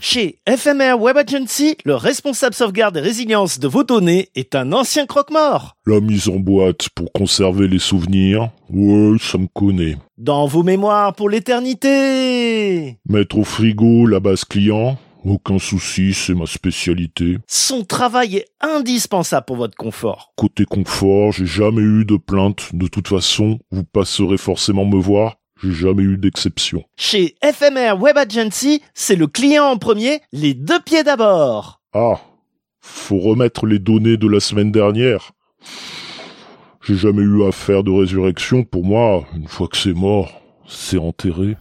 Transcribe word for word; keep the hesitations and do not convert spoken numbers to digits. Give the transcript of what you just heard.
Chez F M R Web Agency, le responsable sauvegarde et résilience de vos données est un ancien croque-mort. La mise en boîte pour conserver les souvenirs, ouais, ça me connaît. Dans vos mémoires pour l'éternité. Mettre au frigo la base client, aucun souci, c'est ma spécialité. Son travail est indispensable pour votre confort. Côté confort, j'ai jamais eu de plainte. De toute façon, vous passerez forcément me voir. J'ai jamais eu d'exception. Chez F M R Web Agency, c'est le client en premier, les deux pieds d'abord. Ah, faut remettre les données de la semaine dernière. J'ai jamais eu à faire de résurrection. Pour moi, une fois que c'est mort, c'est enterré.